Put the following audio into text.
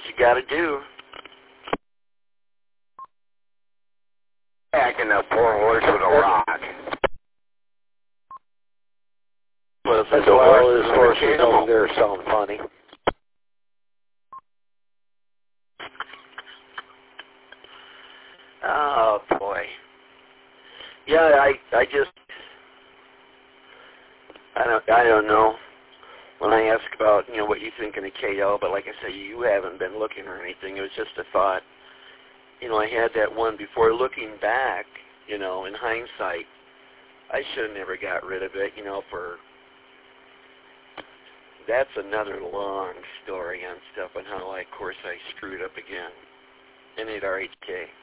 you got to do. Backing up poor horse with a rock. Well, That's why all this horse is over there sound funny. Oh, boy. Yeah, I don't know. When I ask about, what you think in a KO, but like I say, you haven't been looking or anything. It was just a thought. I had that one before. Looking back, in hindsight, I should have never got rid of it, that's another long story on stuff on how, of course, I screwed up again. NARHK.